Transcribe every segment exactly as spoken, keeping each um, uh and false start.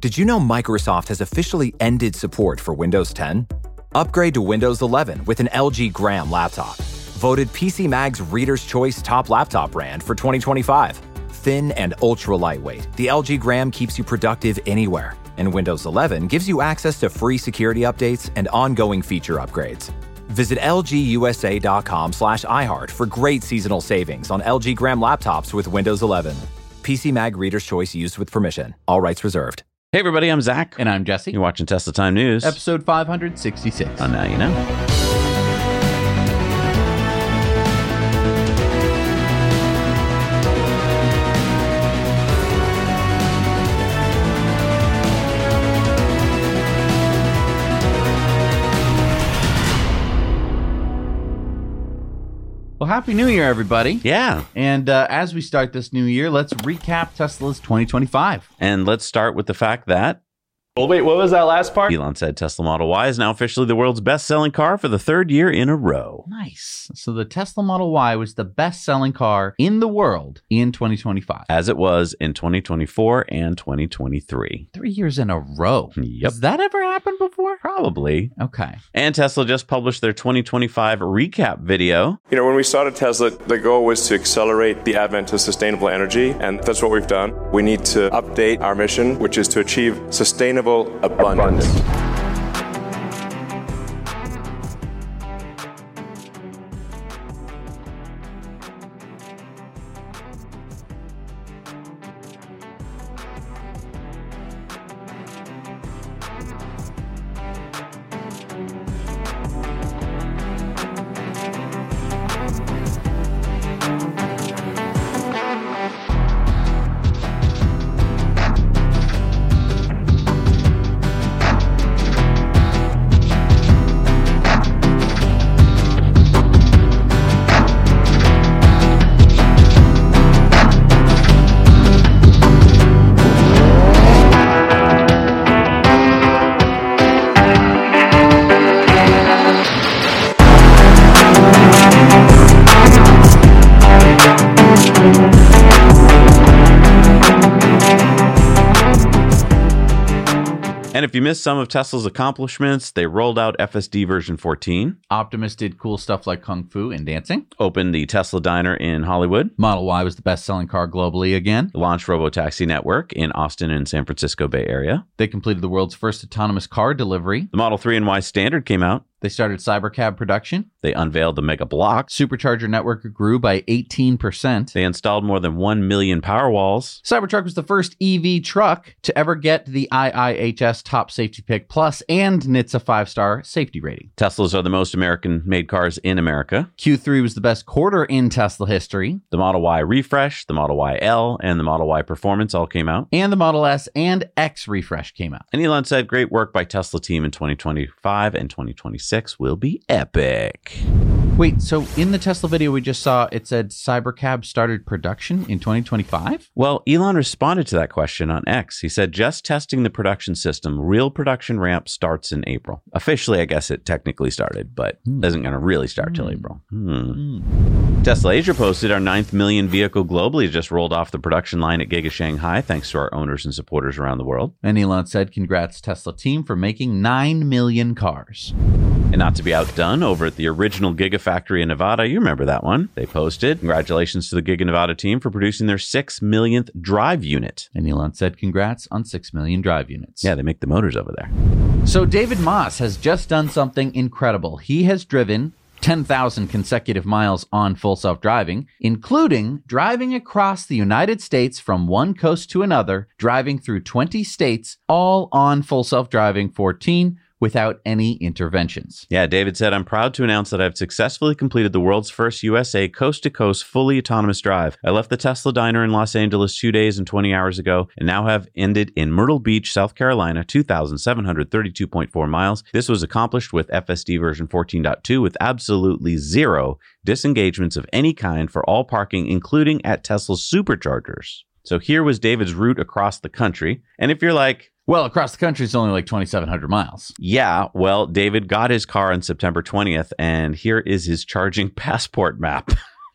Did you know Microsoft has officially ended support for Windows ten? Upgrade to Windows eleven with an L G Gram laptop. Voted P C Mag's Reader's Choice Top Laptop Brand for twenty twenty-five. Thin and ultra lightweight, the L G Gram keeps you productive anywhere. And Windows eleven gives you access to free security updates and ongoing feature upgrades. Visit lgusa.com slash iHeart for great seasonal savings on L G Gram laptops with Windows eleven. P C Mag Reader's Choice used with permission. All rights reserved. Hey everybody, I'm Zach. And I'm Jesse. You're watching Tesla Time News. Episode five hundred sixty-six. Oh, now you know. Well, Happy New Year, everybody. Yeah. And uh, as we start this new year, let's recap Tesla's twenty twenty-five. And let's start with the fact that... Well, wait, what was that last part? Elon said Tesla Model Y is now officially the world's best-selling car for the third year in a row. Nice. So the Tesla Model Y was the best-selling car in the world in twenty twenty-five. As it was in twenty twenty-four and twenty twenty-three. Three years in a row. Yep. Has that ever happened before? Probably. Okay. And Tesla just published their twenty twenty-five recap video. You know, when we started Tesla, the goal was to accelerate the advent of sustainable energy, and that's what we've done. We need to update our mission, which is to achieve sustainable abundance. And if you missed some of Tesla's accomplishments, they rolled out F S D version fourteen. Optimus did cool stuff like Kung Fu and dancing. Opened the Tesla Diner in Hollywood. Model Y was the best-selling car globally again. Launched Robotaxi Network in Austin and San Francisco Bay Area. They completed the world's first autonomous car delivery. The Model three and Y Standard came out. They started Cybercab production. They unveiled the Mega Block. Supercharger network grew by eighteen percent. They installed more than one million Powerwalls. Cybertruck was the first E V truck to ever get the I I H S Top Safety Pick Plus and N H T S A five-star safety rating. Teslas are the most American-made cars in America. Q three was the best quarter in Tesla history. The Model Y Refresh, the Model Y L, and the Model Y Performance all came out. And the Model S and X Refresh came out. And Elon said, great work by Tesla team in twenty twenty-five and twenty twenty-six will be epic. Wait, so in the Tesla video we just saw, it said Cybercab started production in twenty twenty-five? Well, Elon responded to that question on X. He said, just testing the production system. Real production ramp starts in April. Officially, I guess it technically started, but Hmm. isn't going to really start till Hmm. April. Hmm. Hmm. Tesla Asia posted our ninth million vehicle globally just rolled off the production line at Giga Shanghai, thanks to our owners and supporters around the world. And Elon said, congrats Tesla team for making nine million cars. And not to be outdone, over at the original Gigafactory in Nevada, you remember that one, they posted, congratulations to the Giga Nevada team for producing their six millionth drive unit. And Elon said, congrats on six million drive units. Yeah, they make the motors over there. So David Moss has just done something incredible. He has driven ten thousand consecutive miles on full self-driving, including driving across the United States from one coast to another, driving through twenty states, all on full self-driving fourteen without any interventions. Yeah, David said, I'm proud to announce that I've successfully completed the world's first U S A coast-to-coast fully autonomous drive. I left the Tesla Diner in Los Angeles two days and twenty hours ago and now have ended in Myrtle Beach, South Carolina, two thousand seven hundred thirty-two point four miles. This was accomplished with F S D version fourteen point two with absolutely zero disengagements of any kind for all parking, including at Tesla's superchargers. So here was David's route across the country. And if you're like, Well, across the country, it's only like twenty-seven hundred miles. yeah, well, David got his car on September twentieth, and here is his charging passport map.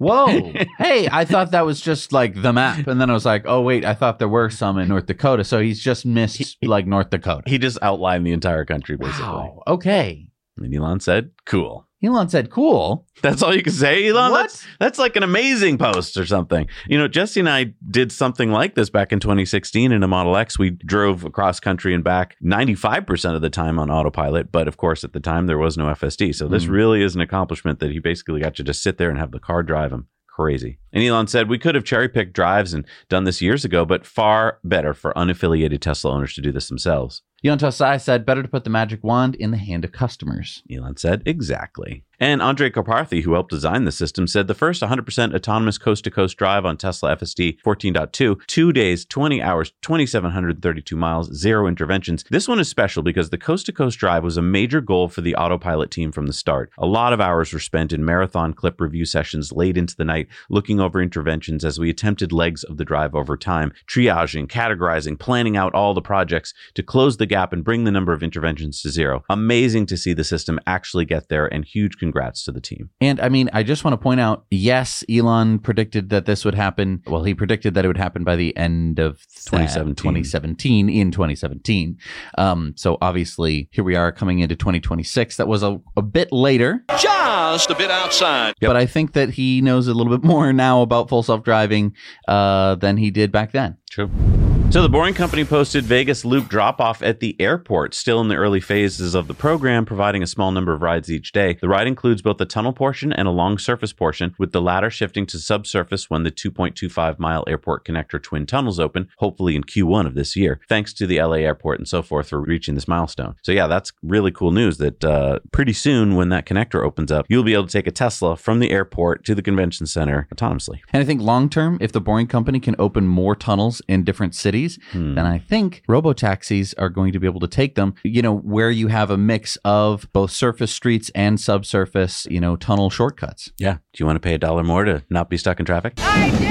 Whoa. Hey, I thought that was just like the map. And then I was like, oh, wait, I thought there were some in North Dakota. So he's just missed he, like North Dakota. He just outlined the entire country, basically. Wow. Okay. And Elon said, cool. Elon said, cool. That's all you can say, Elon? What? That's, that's like an amazing post or something. You know, Jesse and I did something like this back in twenty sixteen in a Model X. We drove across country and back ninety-five percent of the time on autopilot. But of course, at the time, there was no F S D. So this mm. really is an accomplishment that he basically got to just sit there and have the car drive him. Crazy. And Elon said, we could have cherry-picked drives and done this years ago, but far better for unaffiliated Tesla owners to do this themselves. Yon Tosai said, better to put the magic wand in the hand of customers. Elon said, exactly. And Andre Karpathy, who helped design the system, said the first one hundred percent autonomous coast-to-coast drive on Tesla F S D fourteen point two, two days, twenty hours, two thousand seven hundred thirty-two miles, zero interventions. This one is special because the coast-to-coast drive was a major goal for the autopilot team from the start. A lot of hours were spent in marathon clip review sessions late into the night, looking over interventions as we attempted legs of the drive over time, triaging, categorizing, planning out all the projects to close the gap and bring the number of interventions to zero. Amazing to see the system actually get there, and huge congrats to the team. And I mean, I just want to point out, yes, Elon predicted that this would happen. Well, he predicted that it would happen by the end of twenty seventeen, twenty seventeen in twenty seventeen. Um, so obviously, here we are coming into twenty twenty-six. That was a, a bit later. Just a bit outside. Yep. But I think that he knows a little bit more now about full self-driving uh, than he did back then. True. So the Boring Company posted Vegas Loop drop-off at the airport, still in the early phases of the program, providing a small number of rides each day. The ride includes both a tunnel portion and a long surface portion, with the latter shifting to subsurface when the two point two five mile airport connector twin tunnels open, hopefully in Q one of this year, thanks to the L A airport and so forth for reaching this milestone. So yeah, that's really cool news that uh, pretty soon when that connector opens up, you'll be able to take a Tesla from the airport to the convention center autonomously. And I think long-term, if the Boring Company can open more tunnels in different cities, Hmm. then I think robo-taxis are going to be able to take them, you know, where you have a mix of both surface streets and subsurface, you know, tunnel shortcuts. Yeah. Do you want to pay a dollar more to not be stuck in traffic? I do!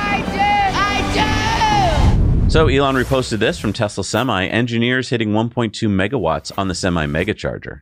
I do! I do! So Elon reposted this from Tesla Semi, engineers hitting one point two megawatts on the Semi Megacharger.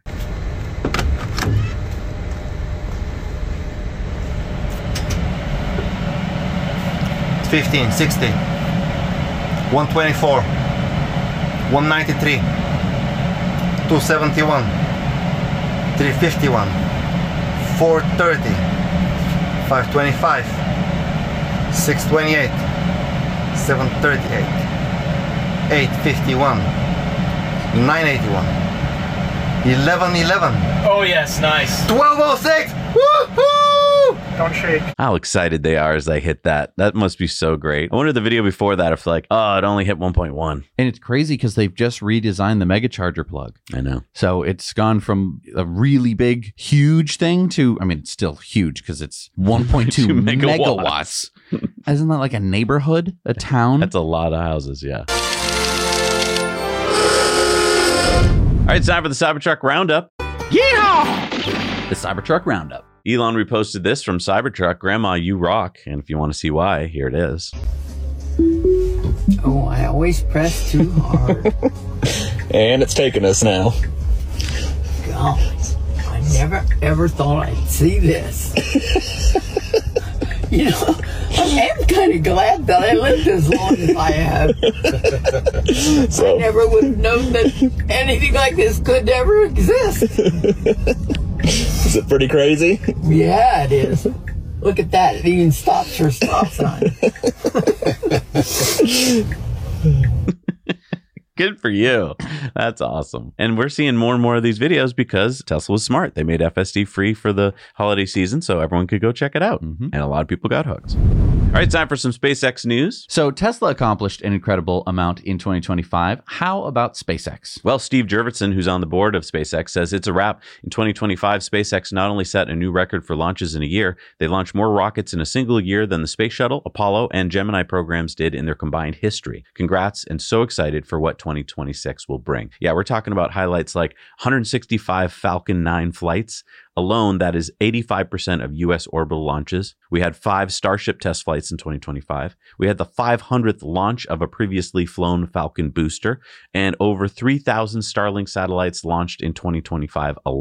fifteen, sixteen. one twenty-four, one ninety-three, two seventy-one, three fifty-one, four thirty, five twenty-five, six twenty-eight, seven thirty-eight, eight fifty-one, nine eighty-one, eleven eleven. Oh yes, nice. twelve oh six. Woohoo! Don't shake. How excited they are as they hit that. That must be so great. I wonder the video before that if like, oh, it only hit one point one. And it's crazy because they've just redesigned the Megacharger plug. I know. So it's gone from a really big, huge thing to, I mean, it's still huge because it's one point two megawatts. megawatts. Isn't that like a neighborhood, a town? That's a lot of houses, yeah. All right, it's time for the Cybertruck Roundup. Yeehaw! The Cybertruck Roundup. Elon reposted this from Cybertruck. Grandma, you rock. And if you want to see why, here it is. Oh, I always press too hard. And it's taking us now. God, I never ever thought I'd see this. You know, I am kind of glad that I lived as long as I have. So. I never would have known that anything like this could ever exist. Is it pretty crazy? Yeah, it is. Look at that. It even stops for stop sign. Good for you. That's awesome. And we're seeing more and more of these videos because Tesla was smart. They made F S D free for the holiday season so everyone could go check it out. Mm-hmm. And a lot of people got hooked. All right, time for some SpaceX news. So Tesla accomplished an incredible amount in twenty twenty-five. How about SpaceX? Well, Steve Jurvetson, who's on the board of SpaceX, says it's a wrap. In twenty twenty-five, SpaceX not only set a new record for launches in a year, they launched more rockets in a single year than the Space Shuttle, Apollo, and Gemini programs did in their combined history. Congrats, and so excited for what twenty twenty-six will bring. Yeah, we're talking about highlights like one hundred sixty-five Falcon nine flights. Alone, that is eighty-five percent of U S orbital launches. We had five Starship test flights in twenty twenty-five. We had the five hundredth launch of a previously flown Falcon booster, and over three thousand Starlink satellites launched in twenty twenty-five alone.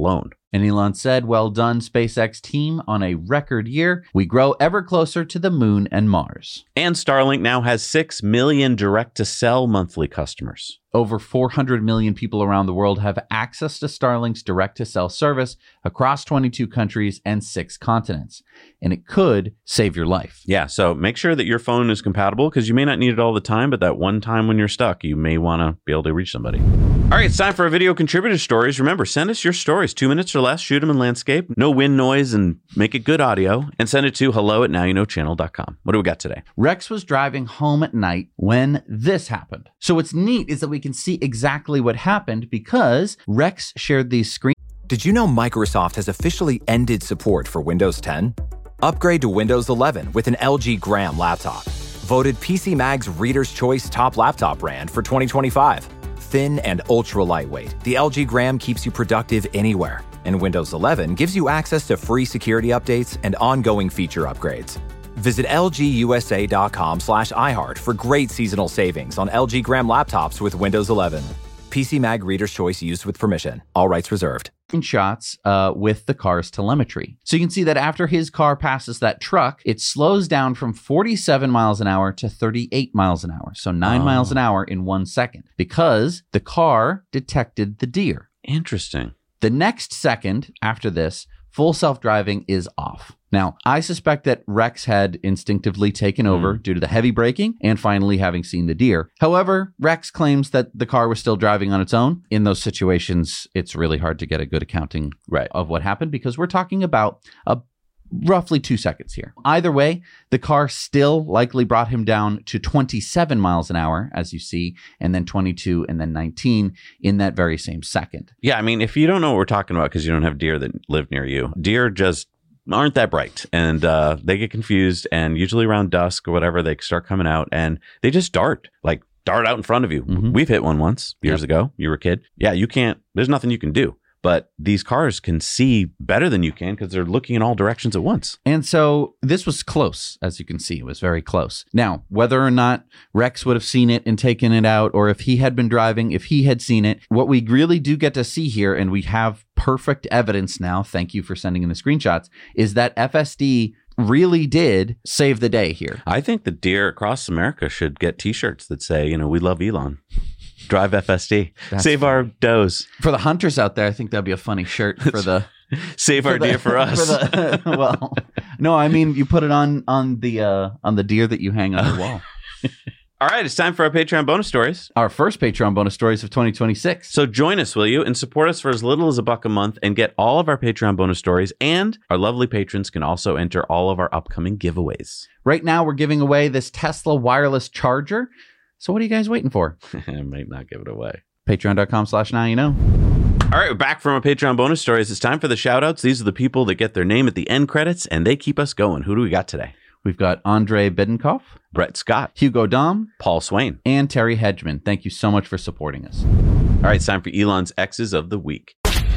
And Elon said, well done, SpaceX team, on a record year. We grow ever closer to the moon and Mars. And Starlink now has six million direct-to-cell monthly customers. Over four hundred million people around the world have access to Starlink's direct-to-cell service across twenty-two countries and six continents. And it could save your life. Yeah, so make sure that your phone is compatible because you may not need it all the time, but that one time when you're stuck, you may want to be able to reach somebody. All right, it's time for our video contributor stories. Remember, send us your stories, two minutes or less, shoot them in landscape, no wind noise, and make it good audio, and send it to hello at now you know channel dot com. What do we got today? Rex was driving home at night when this happened. So what's neat is that we can see exactly what happened because Rex shared these screens. Did you know Microsoft has officially ended support for Windows ten? Upgrade to Windows eleven with an L G Gram laptop. Voted P C Mag's Reader's Choice Top Laptop Brand for twenty twenty-five. Thin and ultra lightweight, the L G Gram keeps you productive anywhere. And Windows eleven gives you access to free security updates and ongoing feature upgrades. Visit L G U S A dot com slash iHeart for great seasonal savings on L G Gram laptops with Windows eleven. P C Mag Reader's Choice used with permission. All rights reserved. Shots uh, with the car's telemetry. So you can see that after his car passes that truck, it slows down from forty-seven miles an hour to thirty-eight miles an hour. So nine oh. miles an hour in one second because the car detected the deer. Interesting. The next second after this, full self-driving is off. Now, I suspect that Rex had instinctively taken over mm. due to the heavy braking and finally having seen the deer. However, Rex claims that the car was still driving on its own. In those situations, it's really hard to get a good accounting right. of what happened because we're talking about a roughly two seconds here. Either way, the car still likely brought him down to twenty-seven miles an hour, as you see, and then twenty-two and then nineteen in that very same second. Yeah, I mean, if you don't know what we're talking about because you don't have deer that live near you, deer just aren't that bright and uh, they get confused, and usually around dusk or whatever, they start coming out and they just dart, like dart out in front of you. Mm-hmm. We've hit one once years yep. ago. You were a kid. Yeah, you can't, there's nothing you can do. But these cars can see better than you can because they're looking in all directions at once. And so this was close, as you can see. It was very close. Now, whether or not Rex would have seen it and taken it out, or if he had been driving, if he had seen it, what we really do get to see here, and we have perfect evidence now, thank you for sending in the screenshots, is that F S D really did save the day here. I think the deer across America should get T-shirts that say, you know, we love Elon. Drive F S D. That's Save funny. Our does. For the hunters out there, I think that'd be a funny shirt for the... Save for our the, deer for us. For the, well, no, I mean, you put it on on the uh, on the deer that you hang on the wall. All right, it's time for our Patreon bonus stories. Our first Patreon bonus stories of twenty twenty-six. So join us, will you, and support us for as little as a buck a month and get all of our Patreon bonus stories, and our lovely patrons can also enter all of our upcoming giveaways. Right now, we're giving away this Tesla wireless charger. So what are you guys waiting for? I might not give it away. Patreon.com slash now you know. All right, we're back from our Patreon bonus stories. It's time for the shout outs. These are the people that get their name at the end credits, and they keep us going. Who do we got today? We've got Andre Bidenkoff, Brett Scott, Hugo Dom, Paul Swain, and Terry Hedgeman. Thank you so much for supporting us. All right, it's time for Elon's X's of the Week.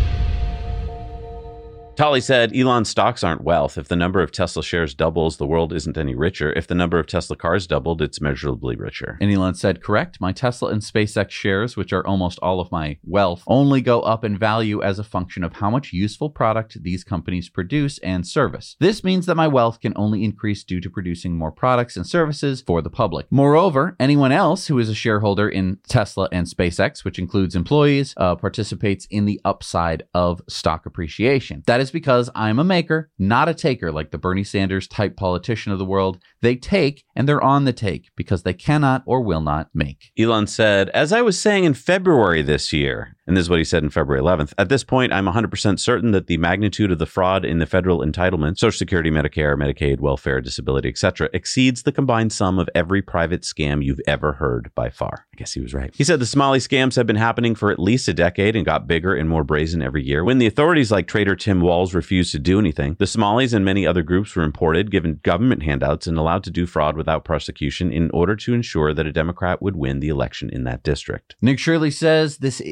Tolly said, Elon stocks aren't wealth. If the number of Tesla shares doubles, the world isn't any richer. If the number of Tesla cars doubled, it's measurably richer. And Elon said, correct. My Tesla and SpaceX shares, which are almost all of my wealth, only go up in value as a function of how much useful product these companies produce and service. This means that my wealth can only increase due to producing more products and services for the public. Moreover, anyone else who is a shareholder in Tesla and SpaceX, which includes employees, uh, participates in the upside of stock appreciation. That is because I'm a maker, not a taker, like the Bernie Sanders type politician of the world. They take and they're on the take because they cannot or will not make. Elon said, as I was saying in February this year, and this is what he said in February eleventh, at this point, I'm one hundred percent certain that the magnitude of the fraud in the federal entitlement, Social Security, Medicare, Medicaid, welfare, disability, et cetera, exceeds the combined sum of every private scam you've ever heard by far. I guess he was right. He said the Somali scams have been happening for at least a decade and got bigger and more brazen every year. When the authorities like Trader Tim Walz refused to do anything, the Somalis and many other groups were imported, given government handouts, and allowed to do fraud without prosecution in order to ensure that a Democrat would win the election in that district. Nick Shirley says this isn't a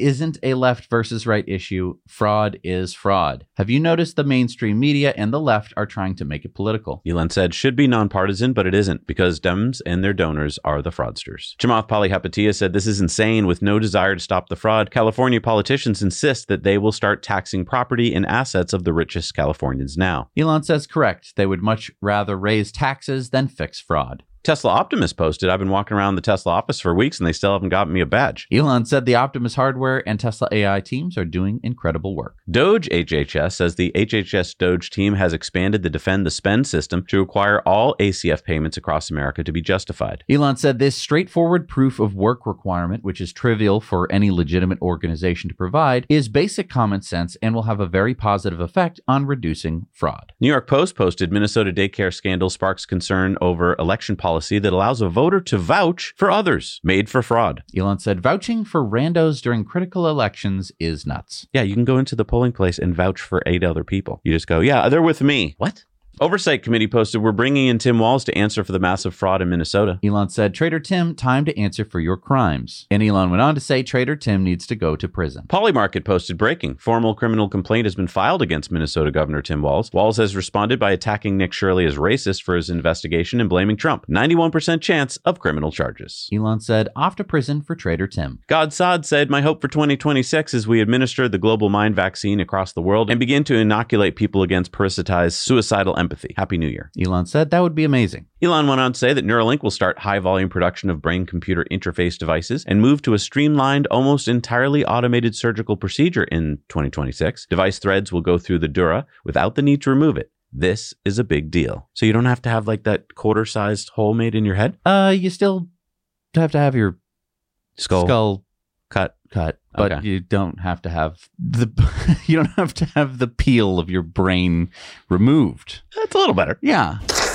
a left versus right issue. Fraud is fraud. Have you noticed the mainstream media and the left are trying to make it political? Elon said, should be nonpartisan, but it isn't because Dems and their donors are the fraudsters. Chamath Palihapitiya said, this is insane with no desire to stop the fraud. California politicians insist that they will start taxing property and assets of the richest Californians now. Elon says correct. They would much rather raise taxes than fix fraud. Tesla Optimus posted, I've been walking around the Tesla office for weeks and they still haven't gotten me a badge. Elon said the Optimus hardware and Tesla A I teams are doing incredible work. Doge H H S says the H H S Doge team has expanded the Defend the Spend system to require all A C F payments across America to be justified. Elon said this straightforward proof of work requirement, which is trivial for any legitimate organization to provide, is basic common sense and will have a very positive effect on reducing fraud. New York Post posted, Minnesota daycare scandal sparks concern over election policy. Policy that allows a voter to vouch for others, made for fraud. Elon said vouching for randos during critical elections is nuts. Yeah, you can go into the polling place and vouch for eight other people. You just go, yeah, they're with me. What? Oversight Committee posted, we're bringing in Tim Walz to answer for the massive fraud in Minnesota. Elon said, Trader Tim, time to answer for your crimes. And Elon went on to say Trader Tim needs to go to prison. Polymarket posted, breaking. Formal criminal complaint has been filed against Minnesota Governor Tim Walz. Walz has responded by attacking Nick Shirley as racist for his investigation and blaming Trump. ninety-one percent chance of criminal charges. Elon said, off to prison for Trader Tim. God Saad said, my hope for twenty twenty-six is we administer the global mind vaccine across the world and begin to inoculate people against parasitized suicidal empathy. Happy New Year. Elon said that would be amazing. Elon went on to say that Neuralink will start high-volume production of brain-computer interface devices and move to a streamlined, almost entirely automated surgical procedure in twenty twenty-six. Device threads will go through the dura without the need to remove it. This is a big deal. So you don't have to have like that quarter-sized hole made in your head? Uh, you still have to have your skull, skull cut. cut. But okay. you don't have to have the you don't have to have the peel of your brain removed. That's a little better. Yeah.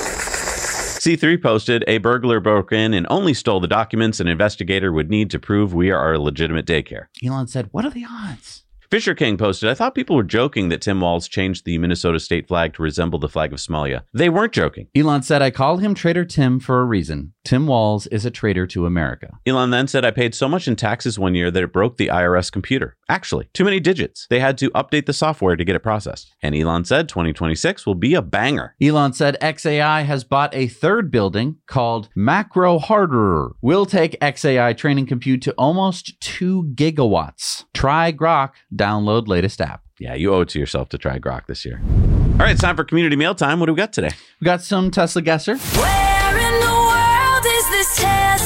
C three posted, a burglar broke in and only stole the documents an investigator would need to prove we are a legitimate daycare. Elon said, what are the odds? Fisher King posted, I thought people were joking that Tim Walz changed the Minnesota state flag to resemble the flag of Somalia. They weren't joking. Elon said, I called him Trader Tim for a reason. Tim Walz is a traitor to America. Elon then said, I paid so much in taxes one year that it broke the I R S computer. Actually, too many digits. They had to update the software to get it processed. And Elon said, twenty twenty-six will be a banger. Elon said, X A I has bought a third building called Macro Harder. We'll take X A I training compute to almost two gigawatts. Try Grok. Download latest app. Yeah, you owe it to yourself to try Grok this year. All right, it's time for community mail time. What do we got today? We got some Tesla guesser. Where in the world is this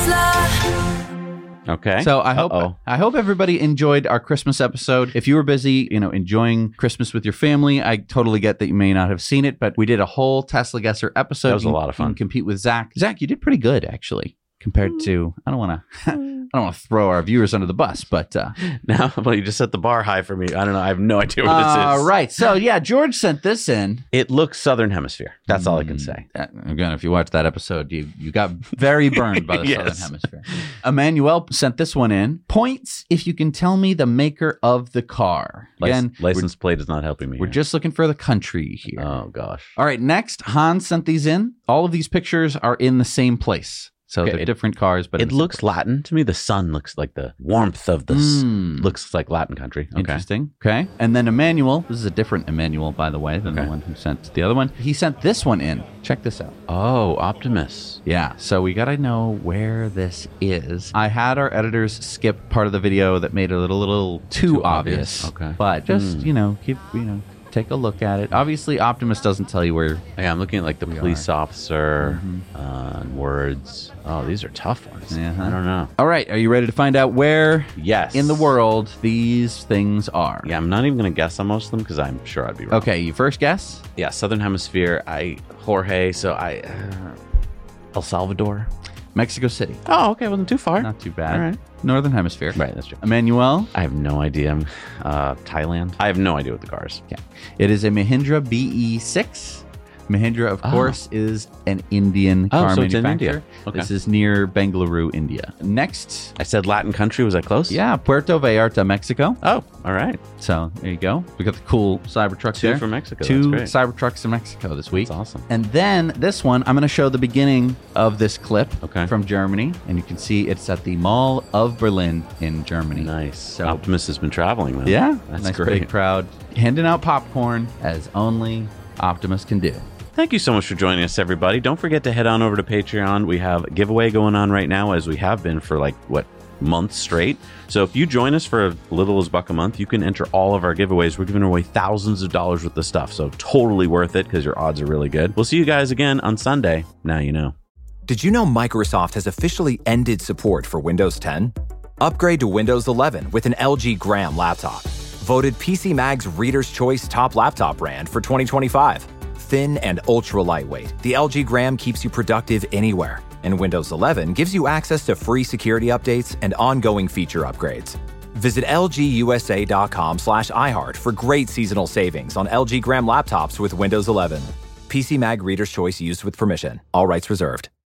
Tesla? Okay. So I hope Uh-oh. I hope everybody enjoyed our Christmas episode. If you were busy, you know, enjoying Christmas with your family, I totally get that you may not have seen it, but we did a whole Tesla guesser episode. That was you, a lot of fun. You can compete with Zach. Zach, you did pretty good actually, compared to. I don't want to. I don't want to throw our viewers under the bus, but uh, now, well, you just set the bar high for me. I don't know. I have no idea what this uh, is. Right. So yeah, George sent this in. It looks Southern Hemisphere. That's mm, all I can say. Uh, again, if you watch that episode, you you got very burned by the yes. Southern Hemisphere. Emmanuel sent this one in. Points if you can tell me the maker of the car. Again, Lic- license plate is not helping me. We're here. just looking for the country here. Oh gosh. All right. Next, Hans sent these in. All of these pictures are in the same place. So Okay, they're it- different cars, but It looks Latin to me. The sun looks like the warmth of the s- Mm. looks like Latin country. Okay. Interesting. Okay. And then Emmanuel, this is a different Emmanuel, by the way, than Okay. the one who sent the other one. He sent this one in. Check this out. Oh, Optimus. Yeah. So we got to know where this is. I had our editors skip part of the video that made it a little, little too, Too obvious. obvious. Okay. But just, Mm. you know, keep, you know, take a look at it. Obviously, Optimus doesn't tell you where. Yeah, I'm looking at like the We police officer Mhm. uh, and words. Oh, these are tough ones. Uh-huh. I don't know. All right. Are you ready to find out where Yes. in the world these things are? Yeah, I'm not even going to guess on most of them because I'm sure I'd be wrong. Okay. You first guess? Yeah, Southern Hemisphere. I Jorge. So I uh, El Salvador. Mexico City. Oh, okay. Wasn't too far. Not too bad. All right. Northern Hemisphere. Right. That's true. Emmanuel. I have no idea. Uh, Thailand. I have no idea what the car is. Okay. It is a Mahindra B E six. Mahindra, of Oh. course, is an Indian Oh, car so it's in manufacturer. India. Okay. This is near Bengaluru, India. Next, I said Latin country. Was I close? yeah, Puerto Vallarta, Mexico. Oh, all right. So there you go. We got the cool Cybertruck Two there. from Mexico. Two That's great. Cybertrucks in Mexico this week. That's awesome. And then this one, I'm going to show the beginning of this clip Okay. from Germany. And you can see it's at the Mall of Berlin in Germany. Nice. So, Optimus has been traveling, though. yeah, That's nice great. big crowd. Handing out popcorn as only Optimus can do. Thank you so much for joining us, everybody. Don't forget to head on over to Patreon. We have a giveaway going on right now, as we have been for like, what, months straight. So if you join us for as little as buck a month, you can enter all of our giveaways. We're giving away thousands of dollars worth of stuff. So totally worth it because your odds are really good. We'll see you guys again on Sunday. Now you know. Did you know Microsoft has officially ended support for Windows ten? Upgrade to Windows eleven with an L G Gram laptop. Voted P C Mag's Reader's Choice Top Laptop Brand for twenty twenty-five. Thin and ultra lightweight, the L G Gram keeps you productive anywhere. And Windows eleven gives you access to free security updates and ongoing feature upgrades. Visit lgusa.com slash iHeart for great seasonal savings on L G Gram laptops with Windows eleven. P C Mag Reader's Choice used with permission. All rights reserved.